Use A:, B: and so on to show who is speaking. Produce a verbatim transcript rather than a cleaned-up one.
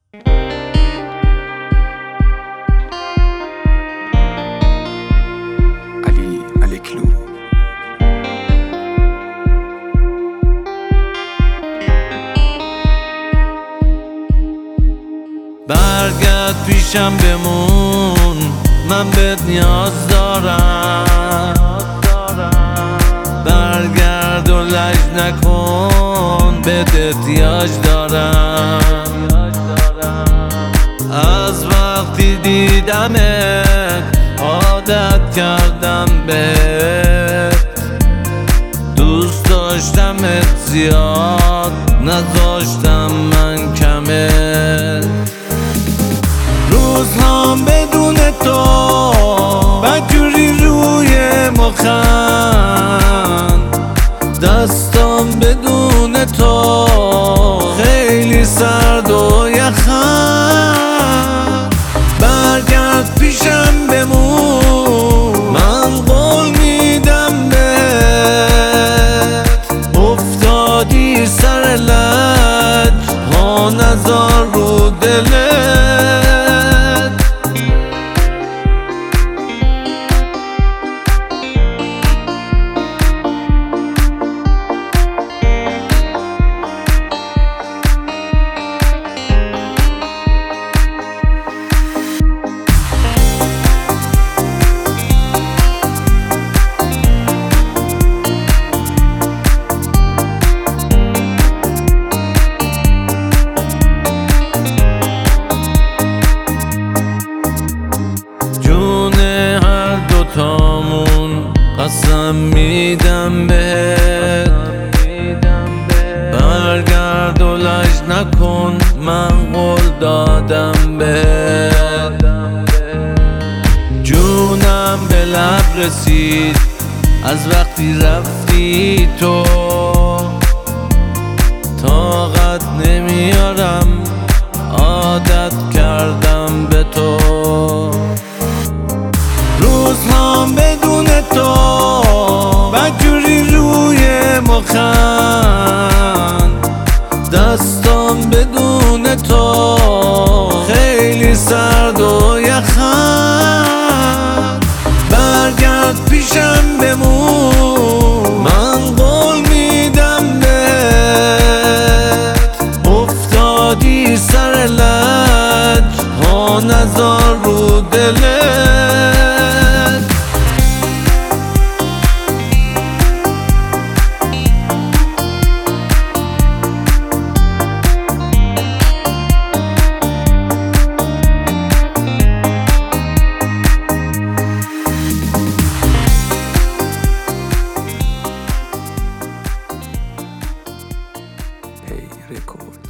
A: علی الکلو.
B: برگرد پیشم بمون، من بهت نیاز دارم. برگرد و لج نکن، بهت احتیاج دارم. از وقتی دیدمت عادت کردم بهت، دوست داشتمت زیاد، نذاشتم من کمت. روزهام بدون تو بدجوری روی مخم، دستام بدون تو خیلی سرد و یخم. برگرد پیشم بمون، من قول میدم بهت. افتادی سر لج، ها نذار رو دلت. تامون قسم میدم بهت، برگرد و لج نکن، من قول دادم بهت. جونم به لب رسید از وقتی رفتی تو، طاقت نمیارم عادت کردم به تو. روزهام بدون تو بدجوری روی مخم، دستام بدون تو خیلی سرد و یخم. برگرد پیشم بمون، من قول میدم بهت. افتادی سر لج، ها نذار رو دلت.
A: Hey, record.